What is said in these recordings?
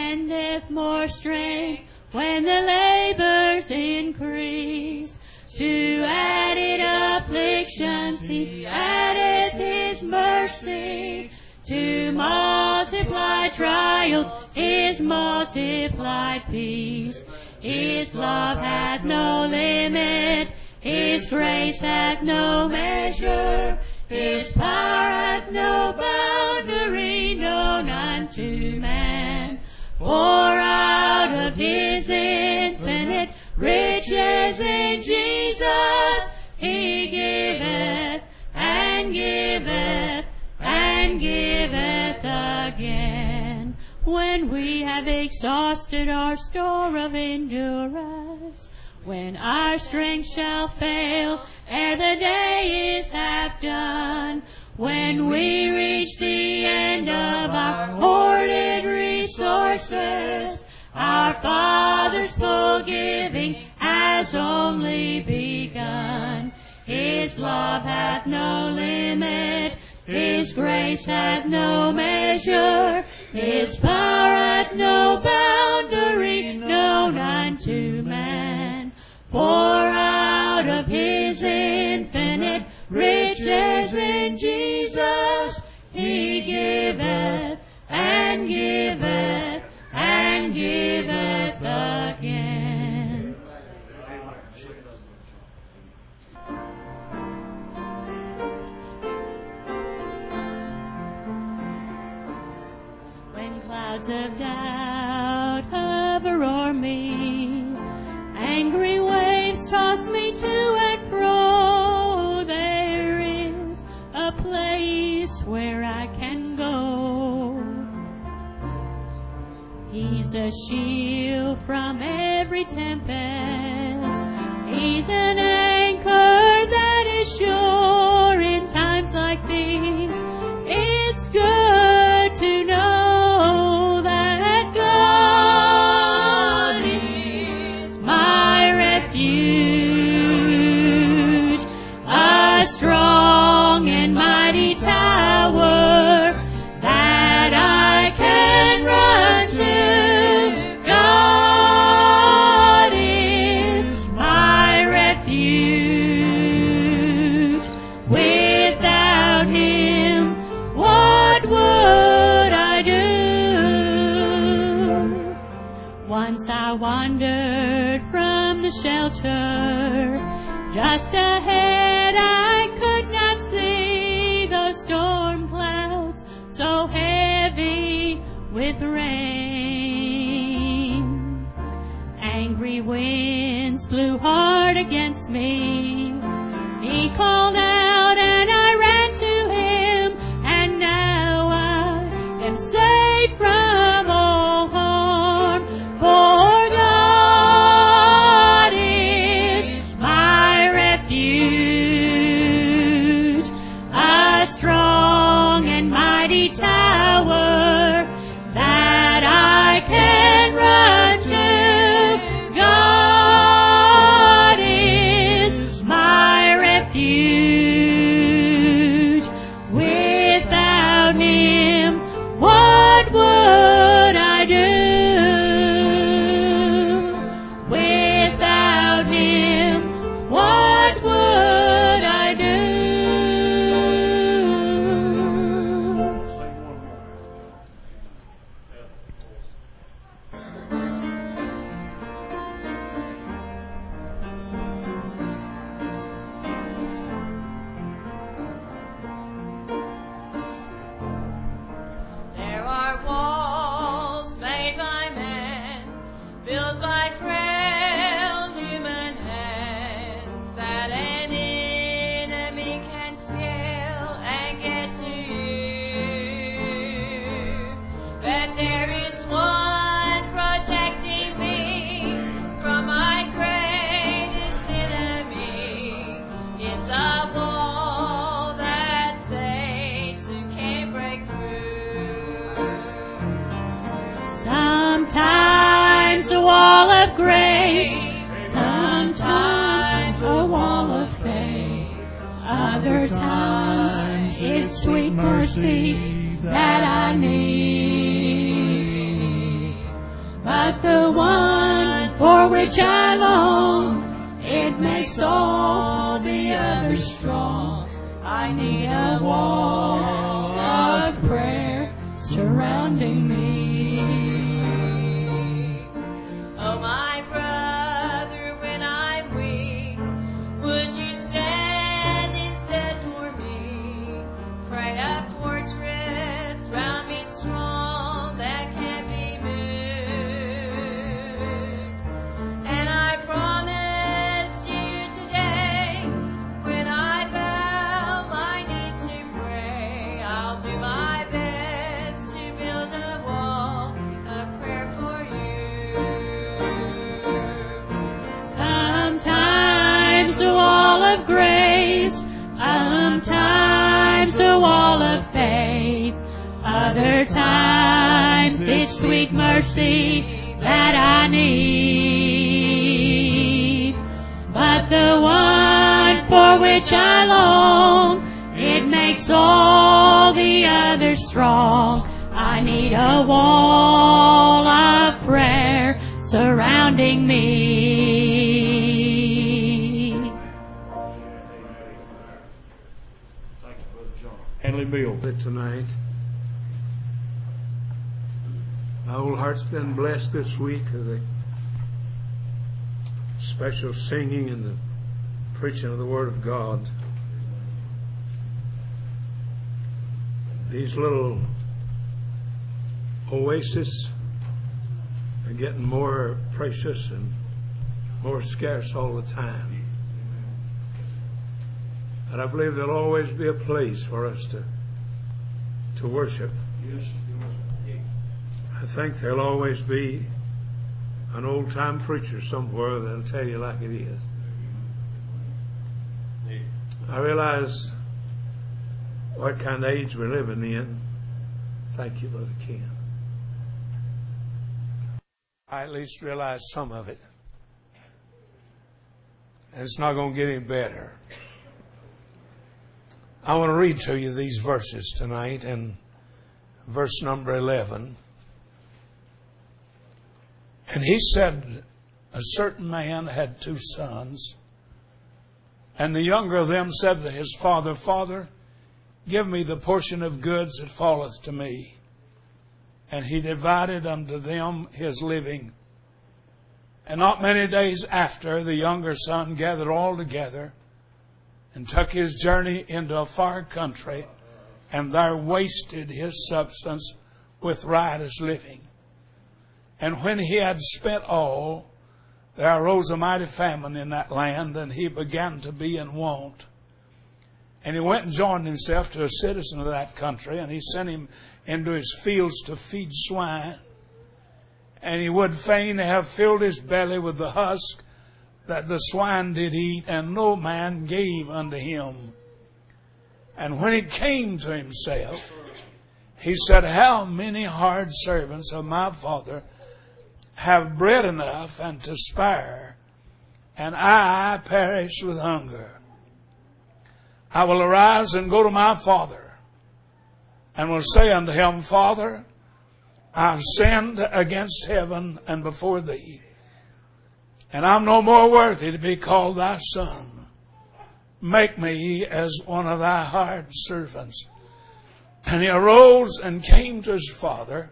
lendeth more strength when the labors increase. To added afflictions he addeth his mercy. To multiply trials is multiplied peace. His love hath no limit, his grace hath no measure, his power hath no boundary known unto man. For out of his infinite riches in Jesus he giveth and giveth and giveth again. When we have exhausted our store of endurance, when our strength shall fail ere the day is half done, when we reach the end of our hoarded resources, our Father's full giving has only begun. His love hath no limit, his grace hath no measure, his power hath no boundary known unto man. For out of his infinite riches in Jesus he giveth and giveth and giveth again. When clouds of doubt hover o'er me, angry waves toss me to and fro, there is a place where I can go. He's a shield from every tempest. He's an anchor that is sure in times like these. It's good to know that God is my refuge, a strong and mighty tower that I can run to. God is my refuge. Without him, what would I do? Once I wandered from the shelter. Just ahead I could not see those storm clouds so heavy with rain. Angry winds blew hard against me. He called out and I ran to him, and now I am safe from all harm. For God is my refuge, a strong and mighty tower that I can run to. God is my refuge. Without him, what would I do? Without him, what would I do? There are walls made by man, built by frail human hands, that an enemy can scale and get to you. But there is one protecting me from my greatest enemy. It's a wall that Satan can't break through. Sometimes a wall of grace, sometimes a wall of faith, other times it's sweet mercy that I need. but the one for which I long, it makes all the others strong. I need a wall of prayer surrounding me. Oh, my brother, when I'm weak, would you stand instead for me? Pray a fortress round me strong that can't be moved. And I promise you today, when I bow my knees to pray, I'll do my best to build a wall of prayer for you. Sometimes a wall of grace, sometimes a wall of faith, other times it's sweet mercy that I need. But the one for which I long, it makes all the others strong. I need a wall of prayer surrounding me. Thank you, Brother John. Hanley Bill. Tonight. My whole heart's been blessed this week with the special singing and the preaching of the Word of God. These little oases are getting more precious and more scarce all the time. And I believe there'll always be a place for us to worship. I think there'll always be an old-time preacher somewhere that'll tell you like it is. I realize what kind of age we're living in. Thank you, Brother Ken. I at least realize some of it. And it's not going to get any better. I want to read to you these verses tonight, and verse number 11. And he said, a certain man had 2 sons, and the younger of them said to his father, Father, give me the portion of goods that falleth to me. And he divided unto them his living. And not many days after, the younger son gathered all together and took his journey into a far country, and there wasted his substance with riotous living. And when he had spent all, there arose a mighty famine in that land, and he began to be in want. And he went and joined himself to a citizen of that country, and he sent him into his fields to feed swine. And he would fain have filled his belly with the husk that the swine did eat, and no man gave unto him. And when he came to himself, he said, how many hard servants of my father have bread enough and to spare, and I perish with hunger. I will arise and go to my father, and will say unto him, Father, I have sinned against heaven and before thee, and I'm no more worthy to be called thy son. Make me as one of thy hired servants. And he arose and came to his father.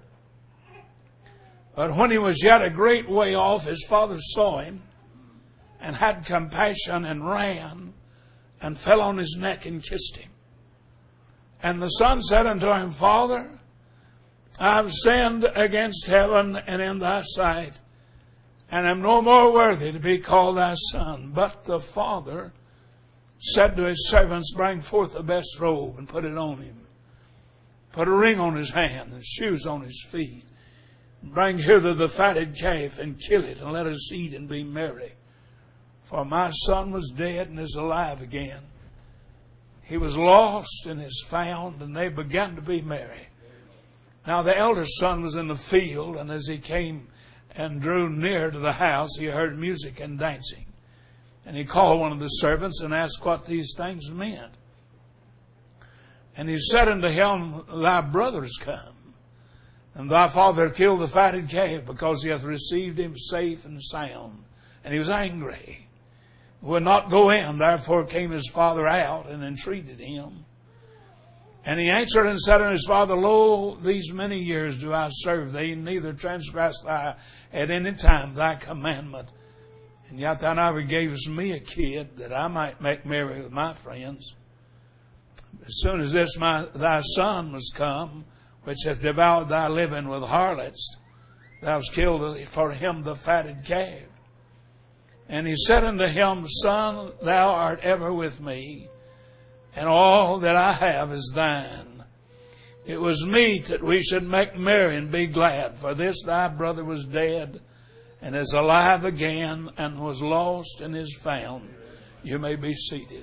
But when he was yet a great way off, his father saw him and had compassion and ran and fell on his neck and kissed him. And the son said unto him, Father, I have sinned against heaven and in thy sight, and am no more worthy to be called thy son. But the father said to his servants, bring forth the best robe and put it on him. Put a ring on his hand and shoes on his feet. Bring hither the fatted calf and kill it, and let us eat and be merry. For my son was dead and is alive again. He was lost and is found, and they began to be merry. Now the elder son was in the field, and as he came and drew near to the house, he heard music and dancing. And he called one of the servants and asked what these things meant. And he said unto him, thy brother is come, And thy father killed the fatted calf, because he hath received him safe and sound. And he was angry, would not go in. Therefore came his father out and entreated him. And he answered and said unto his father, Lo, these many years do I serve thee, neither transgress I at any time thy commandment. And yet thou never gavest me a kid, that I might make merry with my friends. As soon as this thy son was come, which hath devoured thy living with harlots, thou hast killed for him the fatted calf. And he said unto him, Son, thou art ever with me, and all that I have is thine. It was meet that we should make merry and be glad, for this thy brother was dead, and is alive again, and was lost and is found. You may be seated.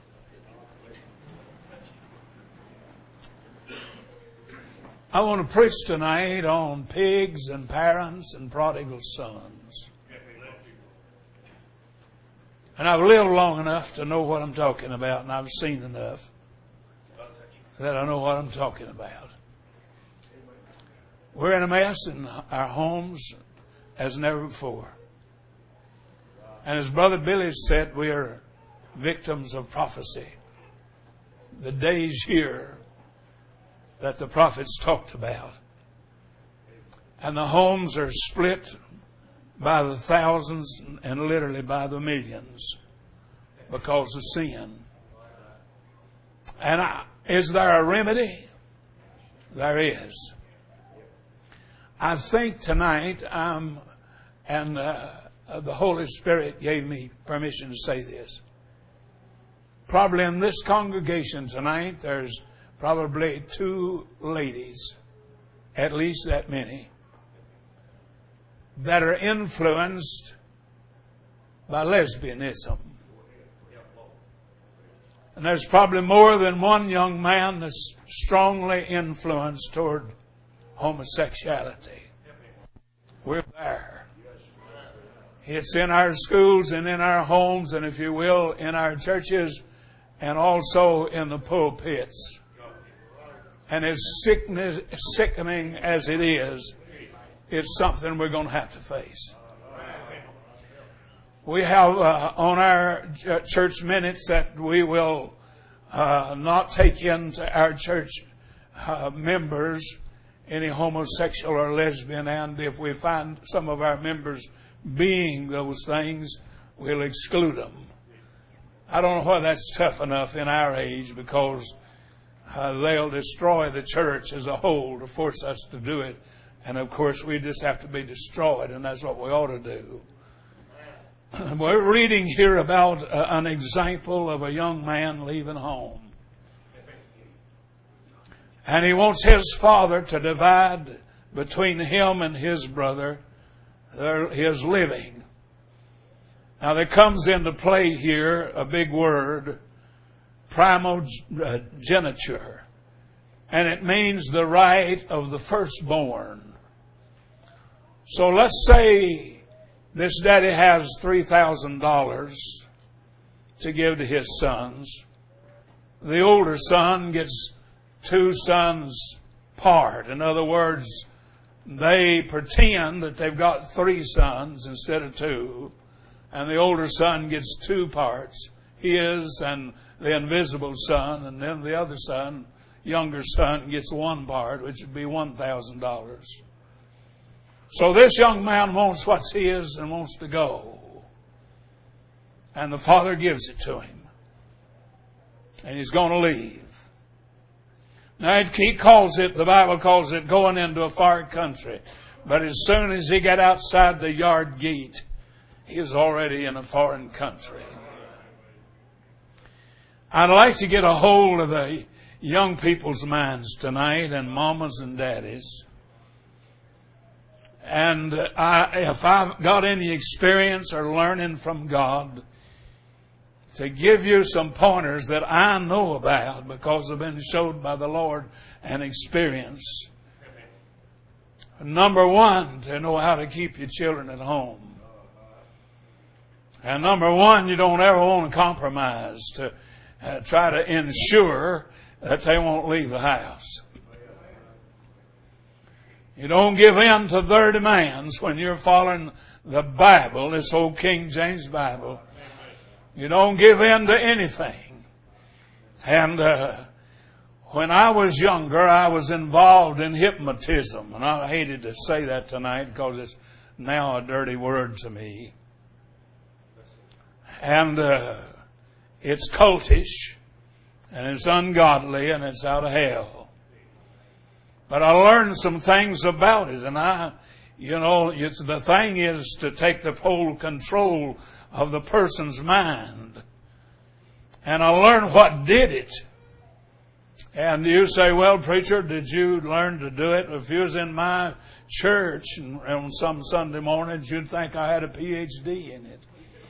I want to preach tonight on pigs and parents and prodigal sons. And I've lived long enough to know what I'm talking about, and I've seen enough that I know what I'm talking about. We're in a mess in our homes as never before. And as Brother Billy said, we are victims of prophecy. The days here that the prophets talked about. And the homes are split by the thousands and literally by the millions because of sin. And is there a remedy? There is. I think tonight the Holy Spirit gave me permission to say this. Probably in this congregation tonight there's probably 2 ladies, at least that many, that are influenced by lesbianism. And there's probably more than one young man that's strongly influenced toward homosexuality. We're there. It's in our schools and in our homes, and if you will, in our churches, and also in the pulpits. And as sickening as it is, it's something we're going to have to face. We have on our church minutes that we will not take into our church members any homosexual or lesbian, and if we find some of our members being those things, we'll exclude them. I don't know why that's tough enough in our age, because they'll destroy the church as a whole to force us to do it. And of course we just have to be destroyed, and that's what we ought to do. We're reading here about an example of a young man leaving home. And he wants his father to divide between him and his brother his living. Now there comes into play here a big word, primogeniture. And it means the right of the firstborn. So let's say this daddy has $3,000 to give to his sons. The older son gets 2 sons part. In other words, they pretend that they've got 3 sons instead of 2. And the older son gets 2 parts, his and the invisible son, and then the other son, younger son, gets 1 part, which would be $1,000. So this young man wants what's his and wants to go. And the father gives it to him. And he's going to leave. Now the Bible calls it going into a far country. But as soon as he got outside the yard gate, he was already in a foreign country. I'd like to get a hold of the young people's minds tonight, and mamas and daddies. And if I've got any experience or learning from God, to give you some pointers that I know about because I've been showed by the Lord and experience. Number 1, to know how to keep your children at home. And number 1, you don't ever want to compromise to try to ensure that they won't leave the house. You don't give in to their demands when you're following the Bible, this old King James Bible. You don't give in to anything. And when I was younger, I was involved in hypnotism. And I hated to say that tonight because it's now a dirty word to me. And it's cultish, and it's ungodly, and it's out of hell. But I learned some things about it, and the thing is to take the whole control of the person's mind. And I learned what did it. And you say, well, preacher, did you learn to do it? If you was in my church on some Sunday mornings, you'd think I had a PhD in it.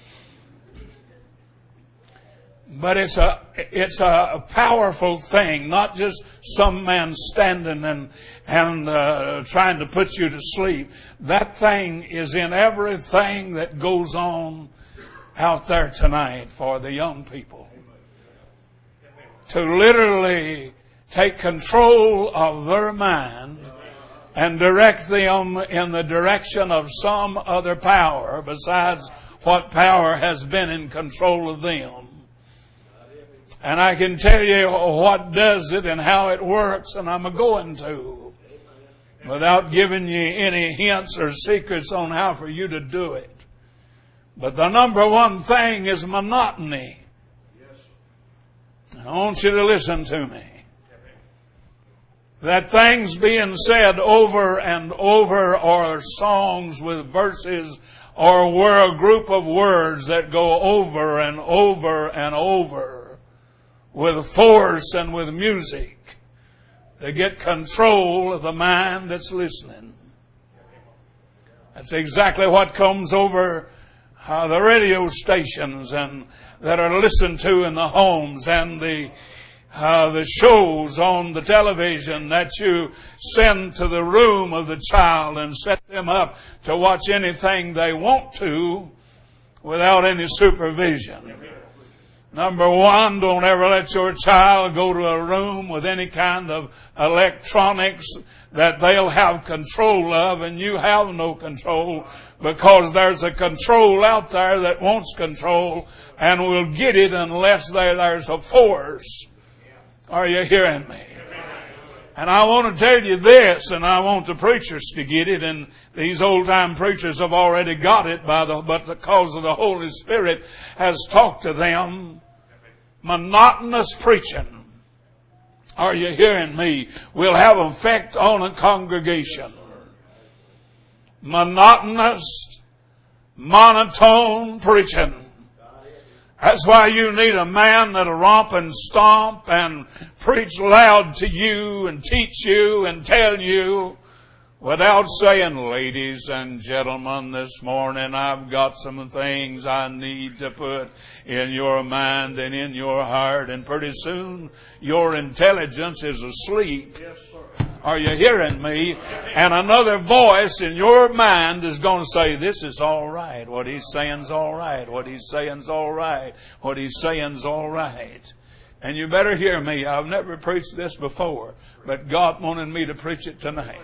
But it's a powerful thing, not just some man standing and trying to put you to sleep. That thing is in everything that goes on out there tonight for the young people. To literally take control of their mind and direct them in the direction of some other power besides what power has been in control of them. And I can tell you what does it and how it works, and I'm going to, without giving you any hints or secrets on how for you to do it. But the number one thing is monotony. I want you to listen to me. That things being said over and over, or songs with verses, or were a group of words that go over and over and over with force and with music to get control of the mind that's listening. That's exactly what comes over the radio stations and that are listened to in the homes, and the shows on the television that you send to the room of the child and set them up to watch anything they want to without any supervision. Number one, don't ever let your child go to a room with any kind of electronics that they'll have control of and you have no control, because there's a control out there that wants control and will get it unless there's a force. Are you hearing me? And I want to tell you this, and I want the preachers to get it, and these old-time preachers have already got it but because of the Holy Spirit has talked to them. Monotonous preaching, are you hearing me, will have effect on a congregation. Monotonous, monotone preaching. That's why you need a man that'll romp and stomp and preach loud to you and teach you and tell you without saying, ladies and gentlemen, this morning I've got some things I need to put in your mind and in your heart, and pretty soon your intelligence is asleep. Yes, sir. Are you hearing me? And another voice in your mind is going to say, this is all right. What he's saying's all right. What he's saying's all right. What he's saying's all right. And you better hear me. I've never preached this before, but God wanted me to preach it tonight.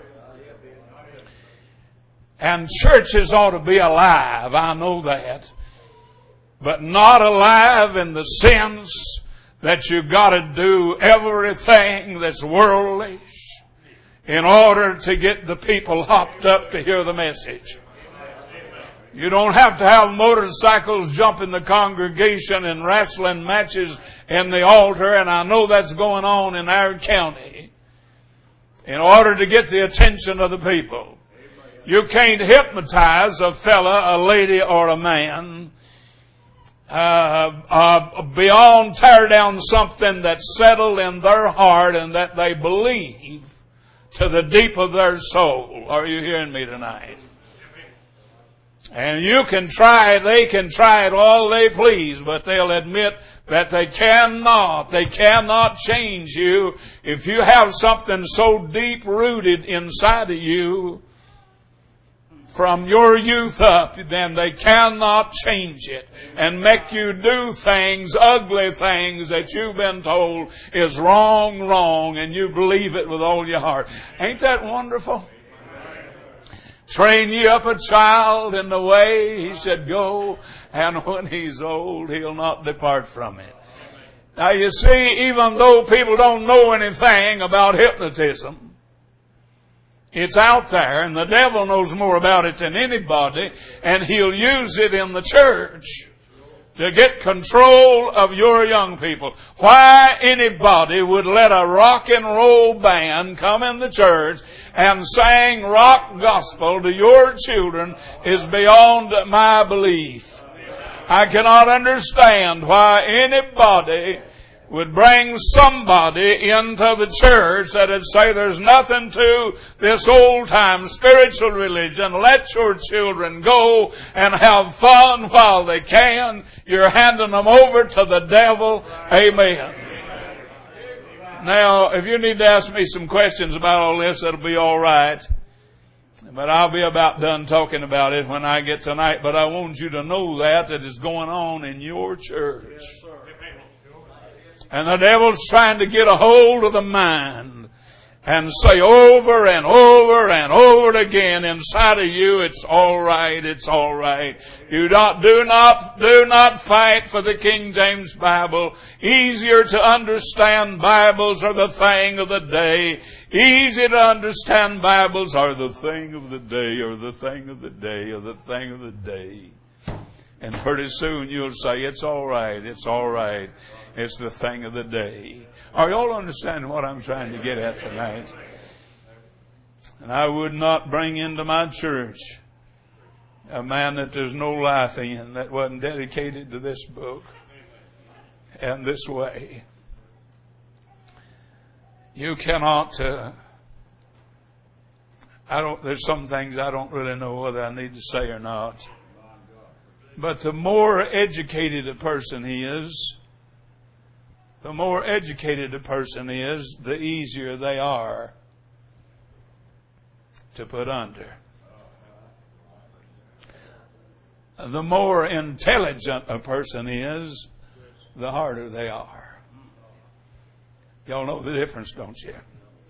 And churches ought to be alive, I know that. But not alive in the sense that you've got to do everything that's worldly in order to get the people hopped up to hear the message. You don't have to have motorcycles jumping the congregation and wrestling matches in the altar, and I know that's going on in our county, in order to get the attention of the people. You can't hypnotize a fella, a lady, or a man beyond tear down something that's settled in their heart and that they believe to the deep of their soul. Are you hearing me tonight? And you can try it, they can try it all they please, but they'll admit that they cannot change you if you have something so deep rooted inside of you from your youth up, then they cannot change it and make you do things, ugly things that you've been told is wrong, and you believe it with all your heart. Ain't that wonderful? Train ye up a child in the way he should go, and when he's old, he'll not depart from it. Now you see, even though people don't know anything about hypnotism, it's out there, and the devil knows more about it than anybody, and he'll use it in the church to get control of your young people. Why anybody would let a rock and roll band come in the church and sing rock gospel to your children is beyond my belief. I cannot understand why anybody would bring somebody into the church that would say there's nothing to this old-time spiritual religion. Let your children go and have fun while they can. You're handing them over to the devil. Amen. Now, if you need to ask me some questions about all this, that'll be all right. But I'll be about done talking about it when I get tonight. But I want you to know that is going on in your church. And the devil's trying to get a hold of the mind and say over and over and over again inside of you, it's all right, it's all right. Do not fight for the King James Bible. Easier to understand Bibles are the thing of the day. Easy to understand Bibles are the thing of the day, or the thing of the day, or the thing of the day. And pretty soon you'll say, it's all right, it's all right. It's the thing of the day. Are you all understanding what I'm trying to get at tonight? And I would not bring into my church a man that there's no life in, that wasn't dedicated to this book and this way. You cannot, there's some things I don't really know whether I need to say or not. But the more educated a person is, the easier they are to put under. The more intelligent a person is, the harder they are. Y'all know the difference, don't you?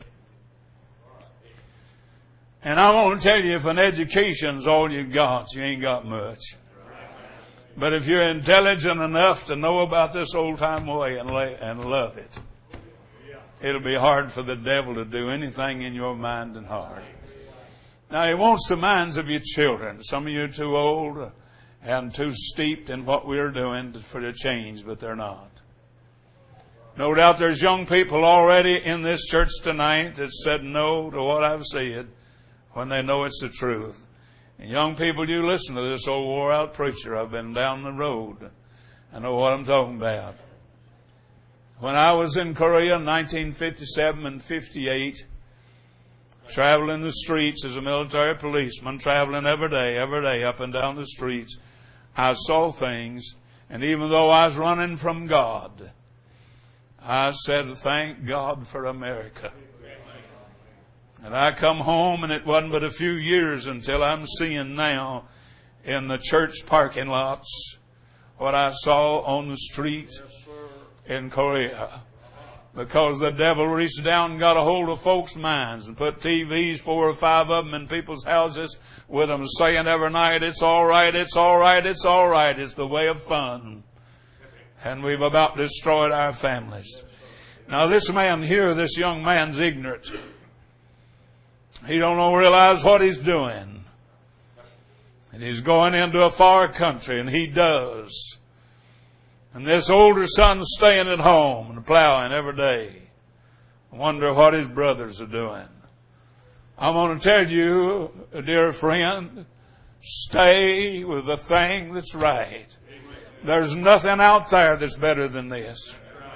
And I want to tell you, if an education's all you got, you ain't got much. But if you're intelligent enough to know about this old-time way and love it, it'll be hard for the devil to do anything in your mind and heart. Now, he wants the minds of your children. Some of you are too old and too steeped in what we're doing for the change, but they're not. No doubt there's young people already in this church tonight that said no to what I've said when they know it's the truth. And young people, you listen to this old wore-out preacher. I've been down the road. I know what I'm talking about. When I was in Korea in 1957 and 58, traveling the streets as a military policeman, traveling every day, up and down the streets, I saw things. And even though I was running from God, I said, thank God for America. And I come home, and it wasn't but a few years until I'm seeing now in the church parking lots what I saw on the streets in Korea. Because the devil reached down and got a hold of folks' minds and put TVs, 4 or 5 of them, in people's houses with them saying every night, it's all right, it's all right, it's all right. It's the way of fun. And we've about destroyed our families. Now this man here, this young man's ignorant. He don't realize what he's doing. And he's going into a far country, and he does. And this older son's staying at home and plowing every day. I wonder what his brothers are doing. I'm going to tell you, dear friend, stay with the thing that's right. There's nothing out there that's better than this.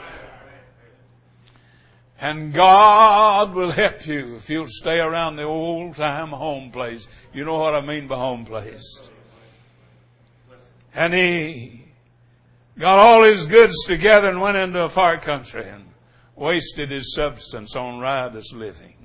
And God will help you if you'll stay around the old-time home place. You know what I mean by home place. And he got all his goods together and went into a far country and wasted his substance on riotous living.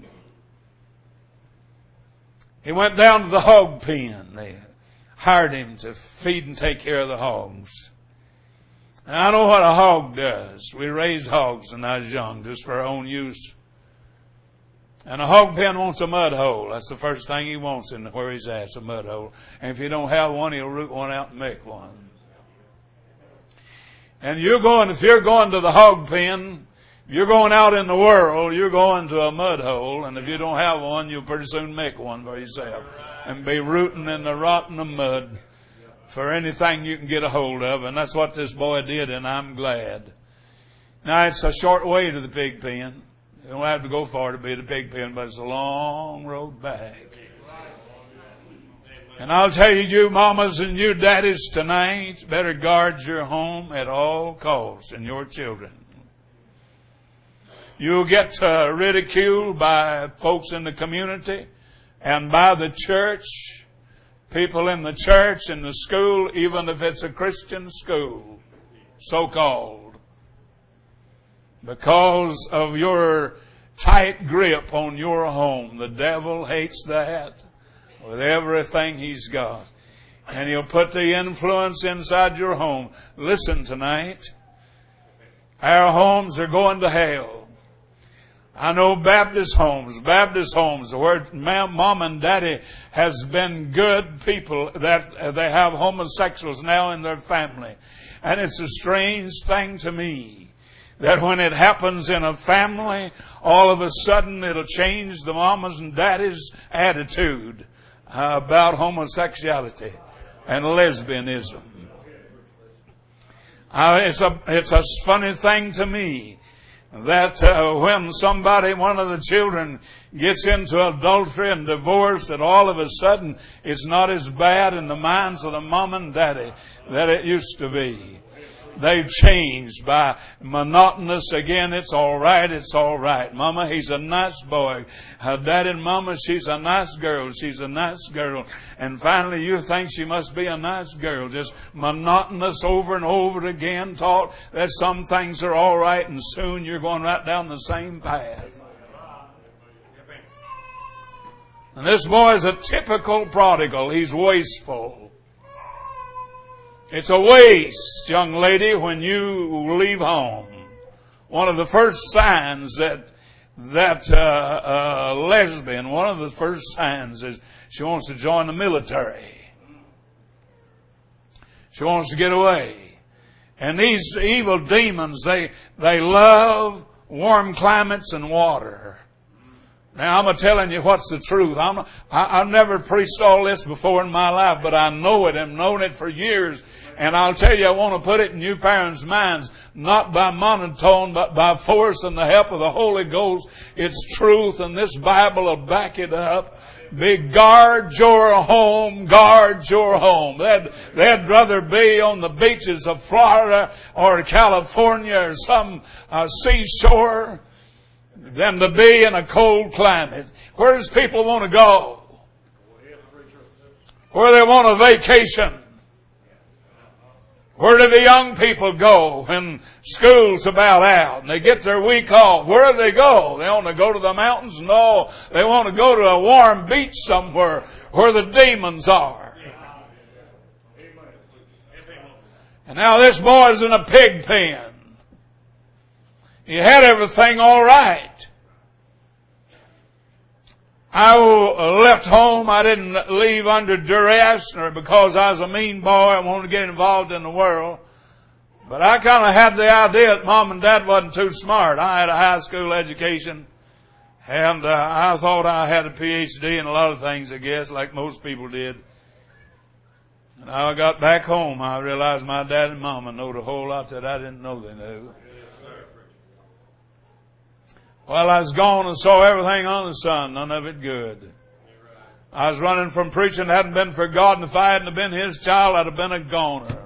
He went down to the hog pen. They hired him to feed and take care of the hogs. And I know what a hog does. We raised hogs when I was young, just for our own use. And a hog pen wants a mud hole. That's the first thing he wants in where he's at, a mud hole. And if you don't have one, he'll root one out and make one. And if you're going to the hog pen, you're going out in the world, you're going to a mud hole. And if you don't have one, you'll pretty soon make one for yourself. And be rooting in the rotten mud for anything you can get a hold of. And that's what this boy did, and I'm glad. Now, it's a short way to the pig pen. You don't have to go far to be at the pig pen, but it's a long road back. And I'll tell you, you mamas and you daddies tonight, better guard your home at all costs and your children. You'll get ridiculed by folks in the community and by the church, people in the church, in the school, even if it's a Christian school, so-called. Because of your tight grip on your home. The devil hates that with everything he's got. And he'll put the influence inside your home. Listen tonight. Our homes are going to hell. I know Baptist homes where mom and daddy has been good people, that they have homosexuals now in their family. And it's a strange thing to me that when it happens in a family, all of a sudden it'll change the mamas and daddies' attitude about homosexuality and lesbianism. It's a funny thing to me that when one of the children gets into adultery and divorce, that all of a sudden it's not as bad in the minds of the mom and daddy that it used to be. They've changed by monotonous again. It's all right. Mama, he's a nice boy. Daddy and Mama, she's a nice girl. And finally you think she must be a nice girl. Just monotonous over and over again, taught that some things are all right, and soon you're going right down the same path. And this boy is a typical prodigal. He's wasteful. It's a waste, young lady, when you leave home. One of the first signs that lesbian, one of the first signs is she wants to join the military. She wants to get away. And these evil demons, they love warm climates and water. Now, I'm telling you what's the truth. I've never preached all this before in my life, but I know it and known it for years. And I'll tell you, I want to put it in you parents' minds, not by monotone, but by force and the help of the Holy Ghost. It's truth, and this Bible will back it up. Guard your home, guard your home. They'd rather be on the beaches of Florida or California or some seashore than to be in a cold climate. Where does people want to go? Where they want a vacation. Where do the young people go when school's about out and they get their week off? Where do they go? They want to go to the mountains? No, they want to go to a warm beach somewhere where the demons are. And now this boy's in a pig pen. He had everything all right. I left home. I didn't leave under duress or because I was a mean boy. I wanted to get involved in the world. But I kind of had the idea that Mom and Dad wasn't too smart. I had a high school education. And I thought I had a PhD in a lot of things, I guess, like most people did. And I got back home. I realized my dad and Mama knowed a whole lot that I didn't know they knew. Well, I was gone and saw everything on the sun, none of it good. I was running from preaching. It hadn't been for God, and if I hadn't been His child, I'd have been a goner.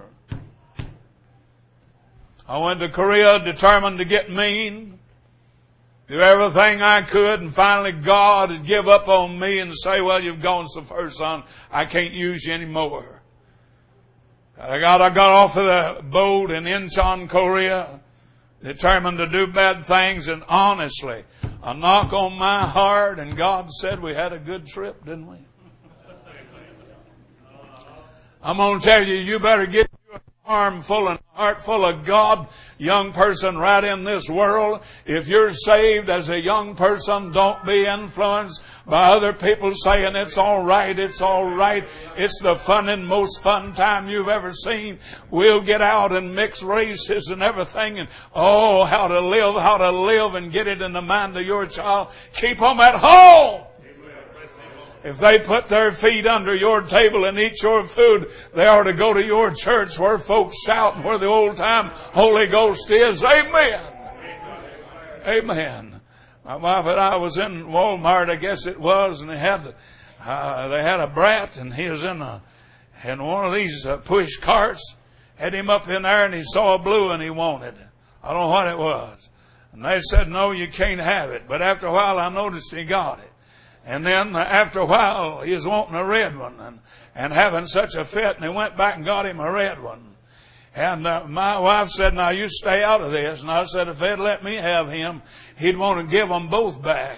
I went to Korea determined to get mean, do everything I could, and finally God would give up on me and say, well, you've gone so far, son, I can't use you anymore. I got off of the boat in Incheon, Korea, determined to do bad things, and honestly, a knock on my heart, and God said we had a good trip, didn't we? I'm going to tell you, you better get your arm full enough heart full of God, young person right in this world. If you're saved as a young person, don't be influenced by other people saying it's all right, it's all right. It's the fun and most fun time you've ever seen. We'll get out and mix races and everything, and how to live and get it in the mind of your child. Keep them at home. If they put their feet under your table and eat your food, they ought to go to your church where folks shout and where the old time Holy Ghost is. Amen. Amen. My wife and I was in Walmart, I guess it was, and they had a brat, and he was in one of these push carts. Had him up in there, and he saw a blue and he wanted it. I don't know what it was. And they said, no, you can't have it. But after a while, I noticed he got it. And then after a while, he was wanting a red one and having such a fit, and he went back and got him a red one. And my wife said, now you stay out of this. And I said, if they'd let me have him, he'd want to give them both back.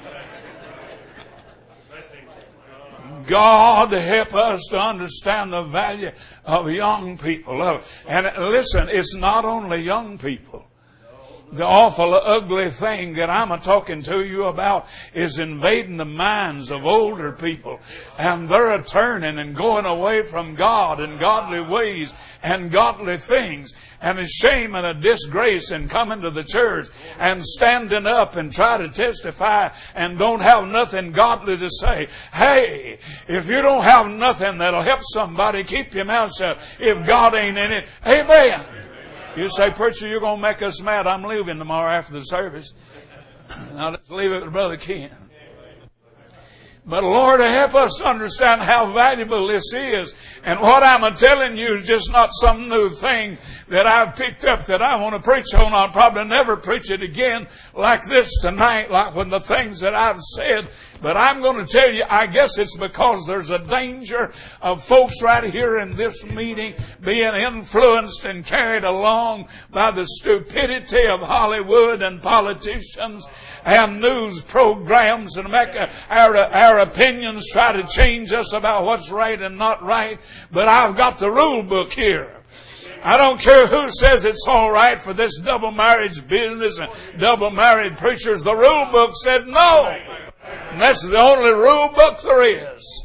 God help us to understand the value of young people. And listen, it's not only young people. The awful ugly thing that I'm talking to you about is invading the minds of older people. And they're turning and going away from God and godly ways and godly things. And a shame and a disgrace in coming to the church and standing up and try to testify and don't have nothing godly to say. Hey, if you don't have nothing that'll help somebody, keep your mouth shut if God ain't in it. Amen. You say, preacher, you're going to make us mad. I'm leaving tomorrow after the service. Now let's leave it with Brother Ken. But Lord, help us understand how valuable this is. And what I'm telling you is just not some new thing that I've picked up that I want to preach on. I'll probably never preach it again like this tonight, like when the things that I've said. But I'm going to tell you, I guess it's because there's a danger of folks right here in this meeting being influenced and carried along by the stupidity of Hollywood and politicians and news programs, and make our opinions try to change us about what's right and not right. But I've got the rule book here. I don't care who says it's all right for this double marriage business and double married preachers. The rule book said no. And that's the only rule book there is.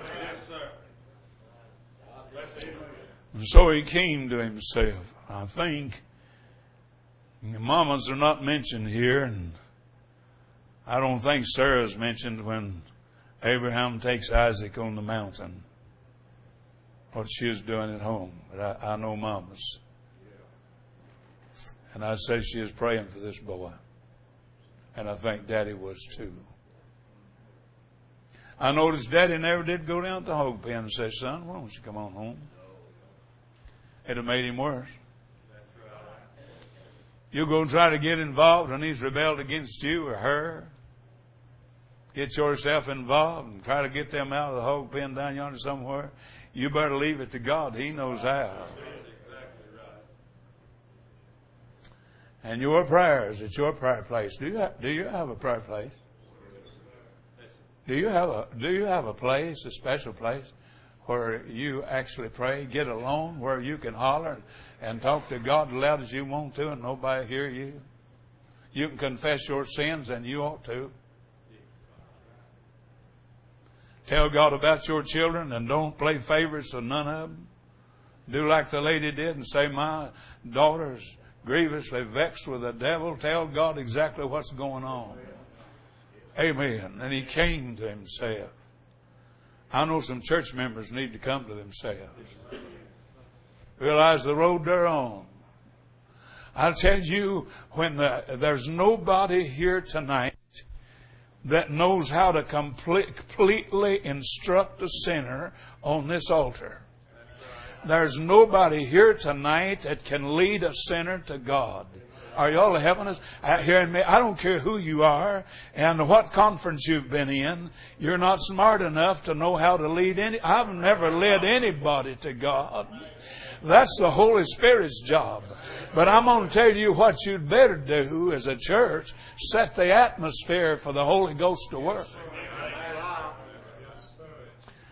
And so he came to himself. I think the mamas are not mentioned here, and I don't think Sarah's mentioned when Abraham takes Isaac on the mountain. What she was doing at home. But I know mamas. And I say she was praying for this boy. And I think Daddy was too. I noticed Daddy never did go down to the hog pen and say, son, why don't you come on home? It'd have made him worse. You go and try to get involved when he's rebelled against you or her. Get yourself involved and try to get them out of the hog pen down yonder somewhere. You better leave it to God. He knows how. And your prayers at your prayer place. Do you have a prayer place? Do you have a place, a special place where you actually pray? Get alone where you can holler and talk to God as loud as you want to and nobody hear you. You can confess your sins, and you ought to. Tell God about your children and don't play favorites of none of them. Do like the lady did and say, my daughter's grievously vexed with the devil. Tell God exactly what's going on. Amen. And he came to himself. I know some church members need to come to themselves. Realize the road they're on. I'll tell you, when there's nobody here tonight that knows how to completely instruct a sinner on this altar. There's nobody here tonight that can lead a sinner to God. Are y'all having us hearing me? I don't care who you are and what conference you've been in. You're not smart enough to know how to lead I've never led anybody to God. That's the Holy Spirit's job. But I'm going to tell you what you'd better do as a church. Set the atmosphere for the Holy Ghost to work.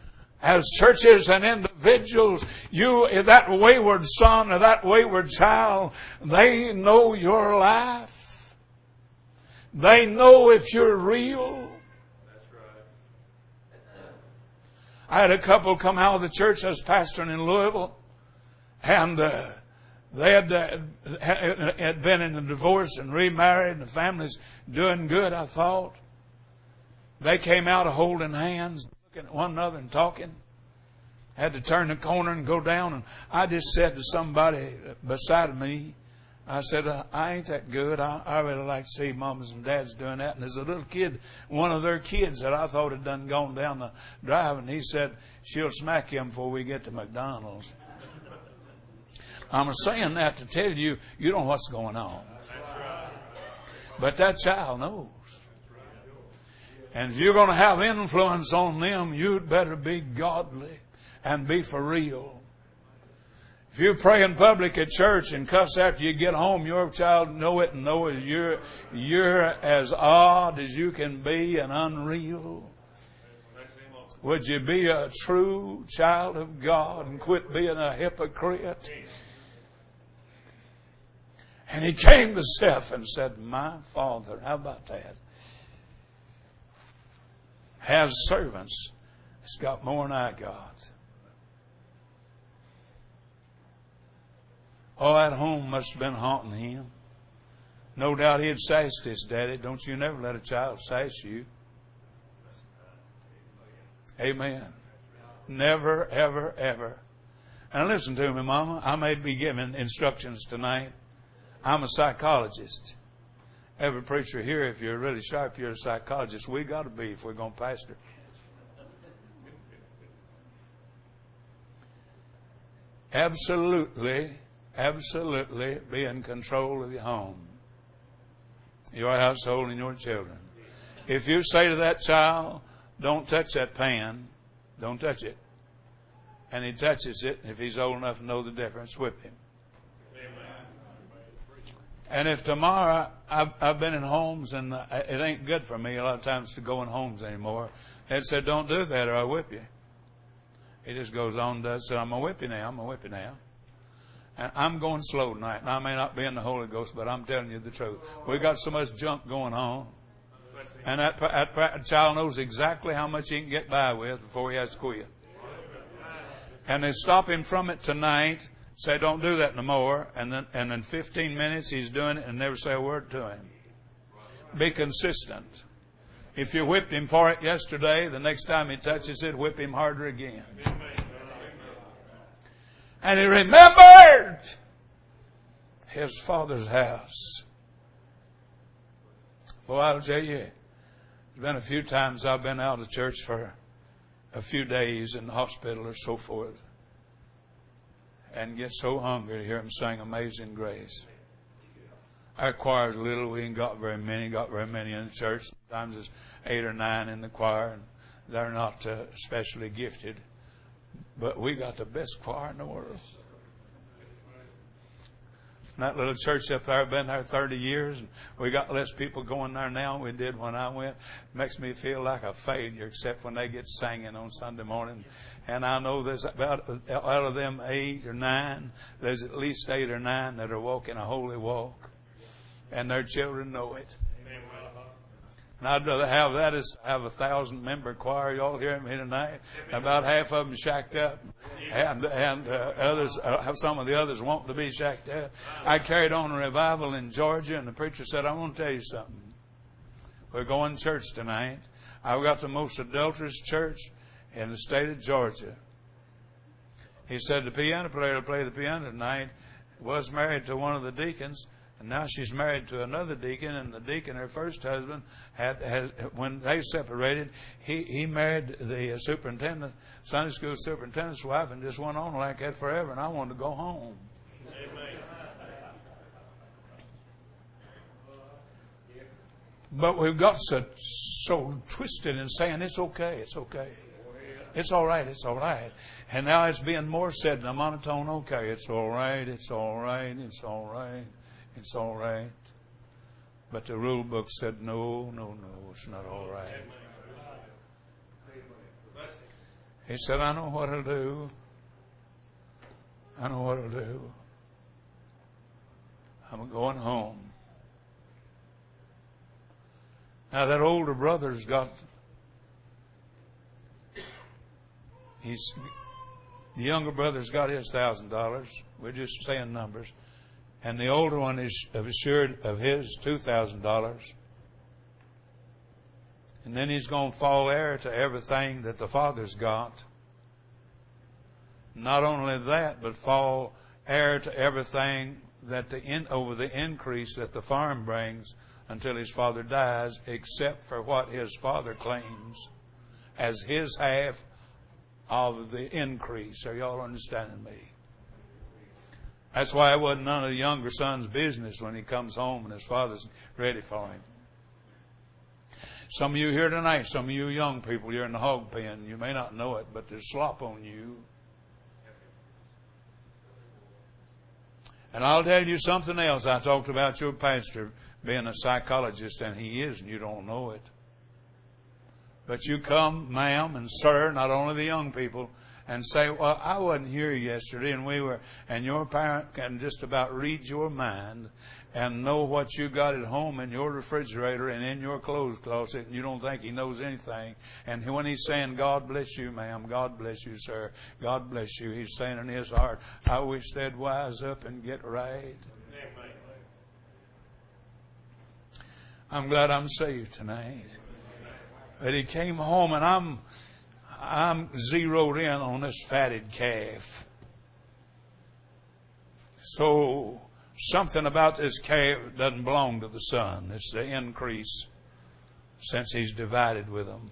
as churches and individuals, that wayward son or that wayward child, they know your life. They know if you're real. That's right. I had a couple come out of the church I was pastoring in Louisville, and they had been in a divorce and remarried, and the family's doing good, I thought. They came out holding hands, looking at one another and talking. Had to turn the corner and go down, and I just said to somebody beside me, I said, I ain't that good. I really like to see mamas and dads doing that. And there's a little kid, one of their kids that I thought had done gone down the drive, and he said, she'll smack him before we get to McDonald's. I'm saying that to tell you, you know what's going on. But that child knows. And if you're going to have influence on them, you'd better be godly and be for real. If you pray in public at church and cuss after you get home, your child know it and know it. You're as odd as you can be and unreal. Would you be a true child of God and quit being a hypocrite? And he came to Seth and said, my father, how about that? Has servants. It's got more than I got. Oh, that home must have been haunting him. No doubt he had sassed his daddy. Don't you never let a child sass you. Amen. Never, ever, ever. And listen to me, Mama. I may be giving instructions tonight. I'm a psychologist. Every preacher here, if you're really sharp, you're a psychologist. We got to be if we're going to pastor. Absolutely be in control of your home, your household, and your children. If you say to that child, don't touch that pan, don't touch it, and he touches it, if he's old enough to know the difference, whip him. And if tomorrow, I've been in homes and it ain't good for me a lot of times to go in homes anymore. It said, don't do that or I'll whip you. He just goes on and does, so I'm going to whip you now, I'm going to whip you now. And I'm going slow tonight. And I may not be in the Holy Ghost, but I'm telling you the truth. We got so much junk going on. And that child knows exactly how much he can get by with before he has to quit. And they stop him from it tonight. Say, don't do that no more. And then in 15 minutes, he's doing it and never say a word to him. Be consistent. If you whipped him for it yesterday, the next time he touches it, whip him harder again. And he remembered his father's house. Well, I'll tell you, there's been a few times I've been out of church for a few days in the hospital or so forth. And get so hungry to hear them sing Amazing Grace. Our choir's little. We ain't got very many in the church. Sometimes there's 8 or 9 in the choir, and they're not especially gifted. But we got the best choir in the world. And that little church up there, I've been there 30 years, and we got less people going there now than we did when I went. It makes me feel like a failure, except when they get singing on Sunday morning. And I know there's about, out of them 8 or 9, there's at least 8 or 9 that are walking a holy walk. And their children know it. And I'd rather have that as to have a 1,000-member choir. Y'all hear me tonight? About half of them shacked up. And others, some of the others want to be shacked up. I carried on a revival in Georgia, and the preacher said, I want to tell you something. We're going to church tonight. I've got the most adulterous church in the state of Georgia. He said the piano player will play the piano tonight was married to one of the deacons, and now she's married to another deacon, and the deacon, her first husband, when they separated, he married the superintendent, Sunday school superintendent's wife, and just went on like that forever, and I wanted to go home. Amen. But we've got so twisted in saying it's okay, it's okay. It's all right, it's all right. And now it's being more said in a monotone, okay, it's all right, it's all right, it's all right, it's all right. But the rule book said, no, it's not all right. He said, I know what I'll do. I know what I'll do. I'm going home. Now that older brother's got, the younger brother's got his $1,000. We're just saying numbers. And the older one is assured of his $2,000. And then he's going to fall heir to everything that the father's got. Not only that, but fall heir to everything that over the increase that the farm brings until his father dies, except for what his father claims as his half of the increase. Are y'all understanding me? That's why it wasn't none of the younger son's business when he comes home and his father's ready for him. Some of you here tonight, some of you young people, you're in the hog pen. You may not know it, but there's slop on you. And I'll tell you something else. I talked about your pastor being a psychologist, and he is, and you don't know it. But you come, ma'am and sir, not only the young people, and say, well, I wasn't here yesterday, and your parent can just about read your mind and know what you got at home in your refrigerator and in your clothes closet, and you don't think he knows anything. And when he's saying, God bless you, ma'am, God bless you, sir, God bless you, he's saying in his heart, I wish they'd wise up and get right. I'm glad I'm saved tonight. But he came home, and I'm zeroed in on this fatted calf. So something about this calf doesn't belong to the son. It's the increase since he's divided with them.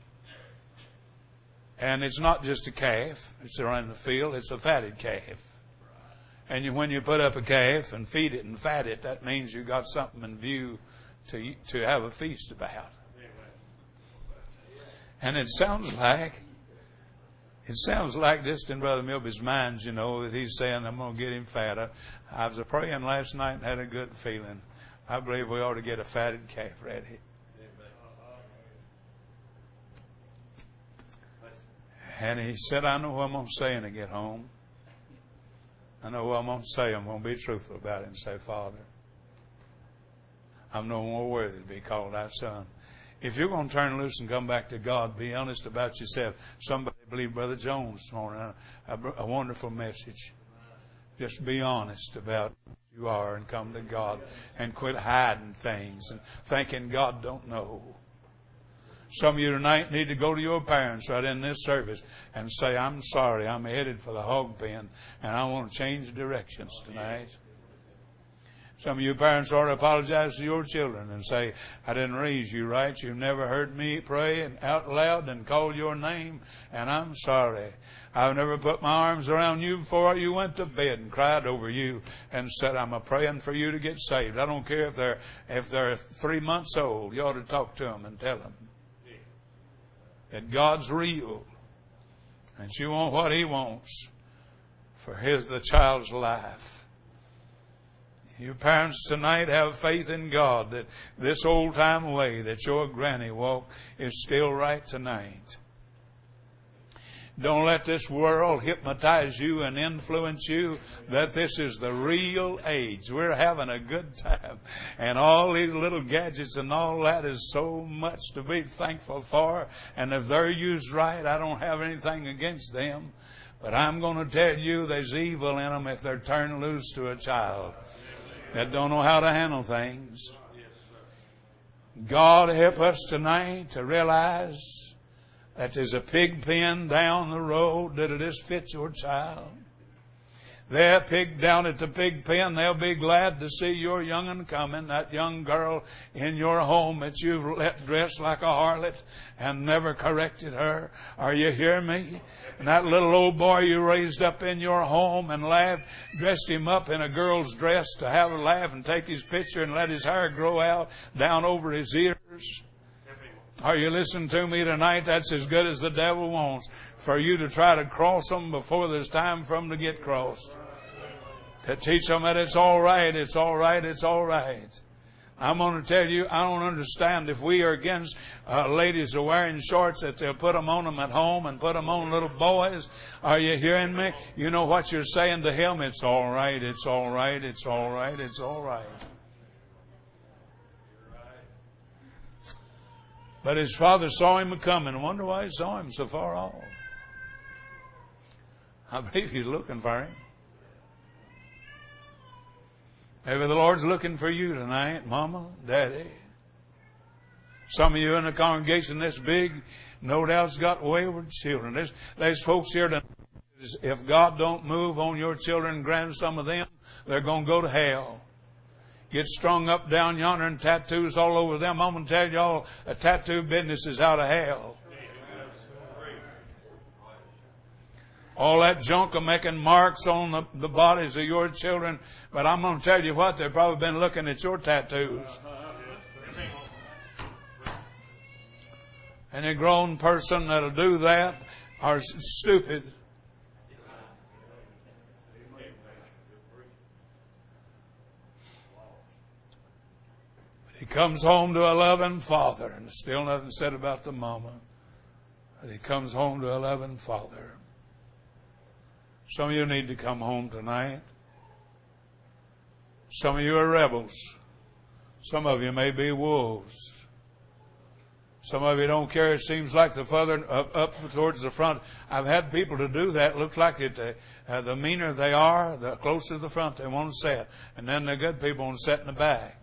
And it's not just a calf. It's around the field. It's a fatted calf. And when you put up a calf and feed it and fat it, that means you got something in view to have a feast about. And it sounds like just in Brother Milby's mind, you know, that he's saying, I'm going to get him fat. I was praying last night and had a good feeling. I believe we ought to get a fatted calf ready. And he said, I know what I'm going to say when I get home. I know what I'm going to say. I'm going to be truthful about it and say, Father, I'm no more worthy to be called thy son. If you're going to turn loose and come back to God, be honest about yourself. Somebody believed Brother Jones this morning, a wonderful message. Just be honest about who you are and come to God and quit hiding things and thinking God don't know. Some of you tonight need to go to your parents right in this service and say, I'm sorry, I'm headed for the hog pen and I want to change directions tonight. Some of you parents ought to apologize to your children and say, I didn't raise you right. You've never heard me pray out loud and call your name, and I'm sorry. I've never put my arms around you before you went to bed and cried over you and said, I'm praying for you to get saved. I don't care if they're 3 months old. You ought to talk to them and tell them that God's real and you want what He wants for the child's life. You parents tonight have faith in God that this old time way that your granny walked is still right tonight. Don't let this world hypnotize you and influence you that this is the real age. We're having a good time. And all these little gadgets and all that is so much to be thankful for. And if they're used right, I don't have anything against them. But I'm going to tell you there's evil in them if they're turned loose to a child that don't know how to handle things. God help us tonight to realize that there's a pig pen down the road that'll just fit your child. They're pig down at the pig pen. They'll be glad to see your young'un coming, that young girl in your home that you've let dress like a harlot and never corrected her. Are you hear me? And that little old boy you raised up in your home and laughed, dressed him up in a girl's dress to have a laugh and take his picture and let his hair grow out down over his ears. Are you listening to me tonight? That's as good as the devil wants, for you to try to cross them before there's time for them to get crossed. To teach them that it's all right, it's all right, it's all right. I'm going to tell you, I don't understand if we are against ladies who are wearing shorts that they'll put them on them at home and put them on little boys. Are you hearing me? You know what you're saying to him? It's all right, it's all right, it's all right, it's all right. But his father saw him coming. I wonder why he saw him so far off. I believe he's looking for him. Maybe the Lord's looking for you tonight, Mama, Daddy. Some of you in the congregation this big, no doubt's got wayward children. There's folks here that if God don't move on your children and grant some of them, they're going to go to hell. Get strung up down yonder and tattoos all over them. I'm going to tell y'all, a tattoo business is out of hell. All that junk of making marks on the bodies of your children. But I'm going to tell you what, they've probably been looking at your tattoos. Any grown person that'll do that are stupid. He comes home to a loving father, and still nothing said about the mama. But he comes home to a loving father. Some of you need to come home tonight. Some of you are rebels. Some of you may be wolves. Some of you don't care. It seems like the further up towards the front. I've had people to do that. It looks like the meaner they are, the closer to the front they want to sit. And then the good people want to sit in the back.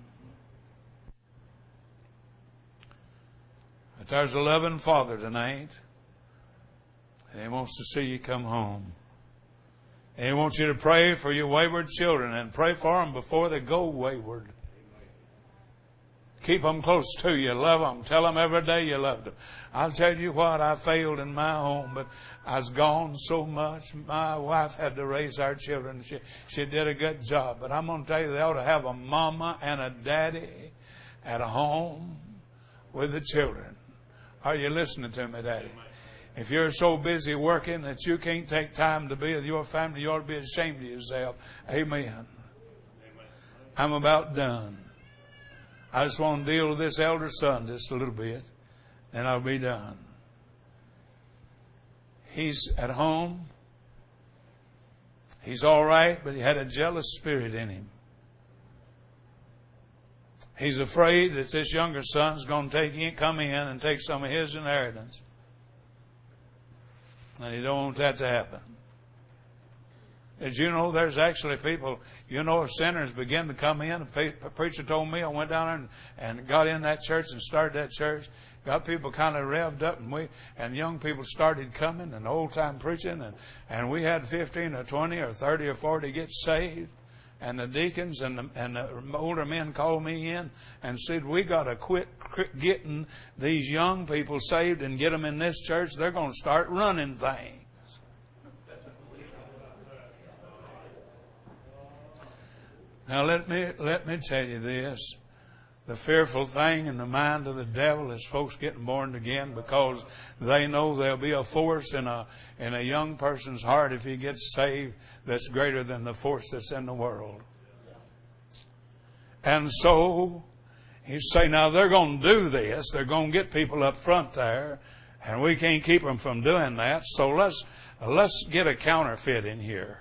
But there's a loving father tonight. And he wants to see you come home. And he wants you to pray for your wayward children and pray for them before they go wayward. Keep them close to you. Love them. Tell them every day you love them. I'll tell you what, I failed in my home, but I was gone so much. My wife had to raise our children. She did a good job. But I'm going to tell you, they ought to have a mama and a daddy at a home with the children. Are you listening to me, Daddy? If you're so busy working that you can't take time to be with your family, you ought to be ashamed of yourself. Amen. I'm about done. I just want to deal with this elder son just a little bit, and I'll be done. He's at home. He's all right, but he had a jealous spirit in him. He's afraid that this younger son's going to come in and take some of his inheritance. And he don't want that to happen. Did you know there's actually people, sinners begin to come in. A preacher told me, I went down there and got in that church and started that church. Got people kind of revved up, and young people started coming and old time preaching, and we had 15 or 20 or 30 or 40 get saved. And the deacons and the older men called me in and said, we got to quit getting these young people saved and get them in this church. They're going to start running things. Now let me tell you this. The fearful thing in the mind of the devil is folks getting born again because they know there'll be a force in a young person's heart if he gets saved that's greater than the force that's in the world. And so he's saying, now they're going to do this. They're going to get people up front there, and we can't keep them from doing that. So let's get a counterfeit in here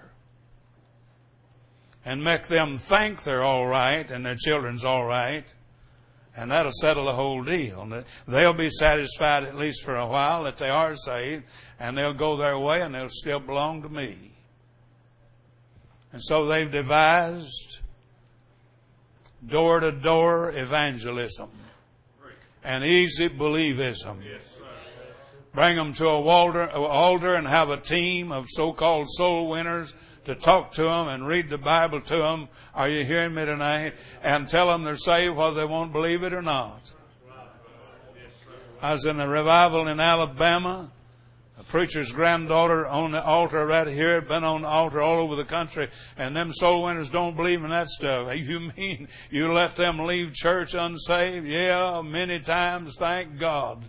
and make them think they're all right and their children's all right. And that'll settle the whole deal. They'll be satisfied at least for a while that they are saved, and they'll go their way and they'll still belong to me. And so they've devised door-to-door evangelism and easy believism. Bring them to a altar and have a team of so-called soul winners to talk to them and read the Bible to them. Are you hearing me tonight? And tell them they're saved whether they won't believe it or not. I was in a revival in Alabama. A preacher's granddaughter on the altar right here had been on the altar all over the country, and them soul winners don't believe in that stuff. You mean you let them leave church unsaved? Yeah, many times, thank God.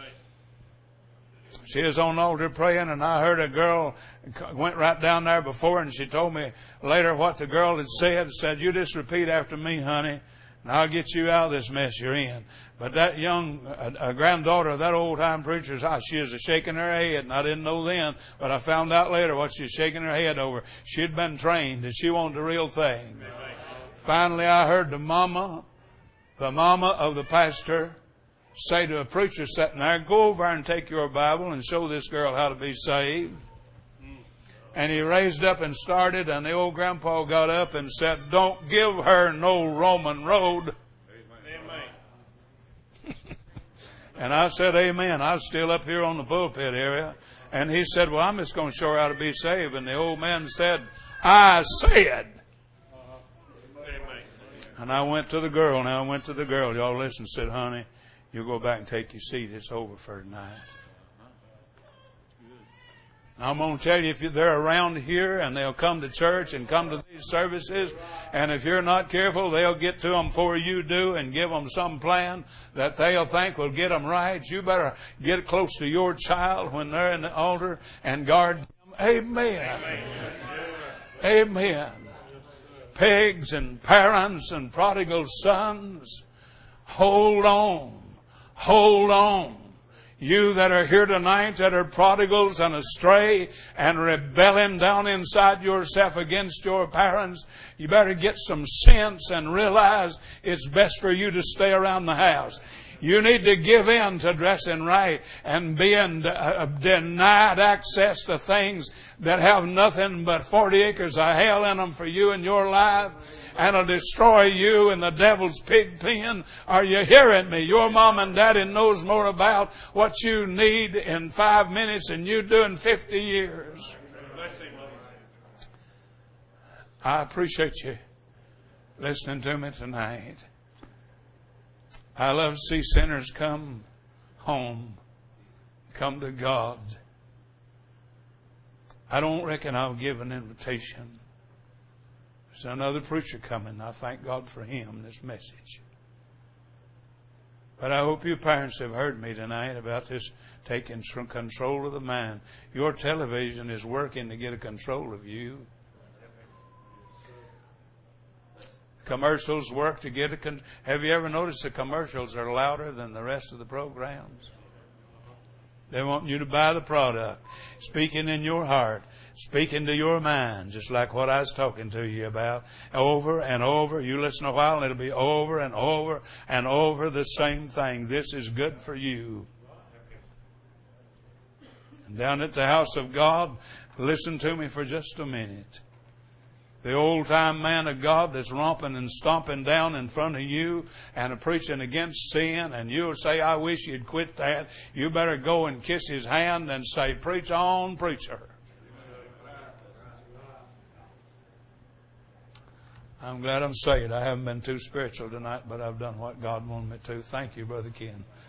She was on the altar praying, and I heard a girl went right down there before, and she told me later what the girl had said. Said, you just repeat after me, honey. and I'll get you out of this mess you're in. But that young granddaughter of that old-time preacher's house, she was shaking her head, and I didn't know then, but I found out later what she was shaking her head over. She had been trained, and she wanted the real thing. Finally, I heard the mama of the pastor, say to a preacher sitting there, go over and take your Bible and show this girl how to be saved. And he raised up and started, and the old grandpa got up and said, don't give her no Roman road. Amen. And I said, amen. I was still up here on the pulpit area. And he said, well, I'm just going to show her how to be saved. And the old man said, I said. And I went to the girl. Now I went to the girl. Y'all listen, said, honey, you go back and take your seat. It's over for tonight. Now, I'm going to tell you, if they're around here and they'll come to church and come to these services, and if you're not careful, they'll get to them before you do and give them some plan that they'll think will get them right. You better get close to your child when they're in the altar and guard them. Amen. Amen. Pigs and parents and prodigal sons, hold on. Hold on. You that are here tonight that are prodigals and astray and rebelling down inside yourself against your parents, you better get some sense and realize it's best for you to stay around the house. You need to give in to dressing right and being denied access to things that have nothing but 40 acres of hell in them for you and your life, and will destroy you in the devil's pig pen. Are you hearing me? Your mom and daddy knows more about what you need in 5 minutes than you do in 50 years. I appreciate you listening to me tonight. I love to see sinners come home, come to God. I don't reckon I'll give an invitation. There's another preacher coming. I thank God for him, this message. But I hope you parents have heard me tonight about this taking control of the mind. Your television is working to get a control of you. Commercials work to get have you ever noticed the commercials are louder than the rest of the programs? They want you to buy the product. Speaking in your heart. Speaking to your mind. Just like what I was talking to you about. Over and over. You listen a while and it'll be over and over and over the same thing. This is good for you. And down at the house of God, listen to me for just a minute. The old-time man of God that's romping and stomping down in front of you and preaching against sin, and you'll say, I wish you'd quit that. You better go and kiss his hand and say, preach on, preacher. I'm glad I'm saved. I haven't been too spiritual tonight, but I've done what God wanted me to. Thank you, Brother Ken.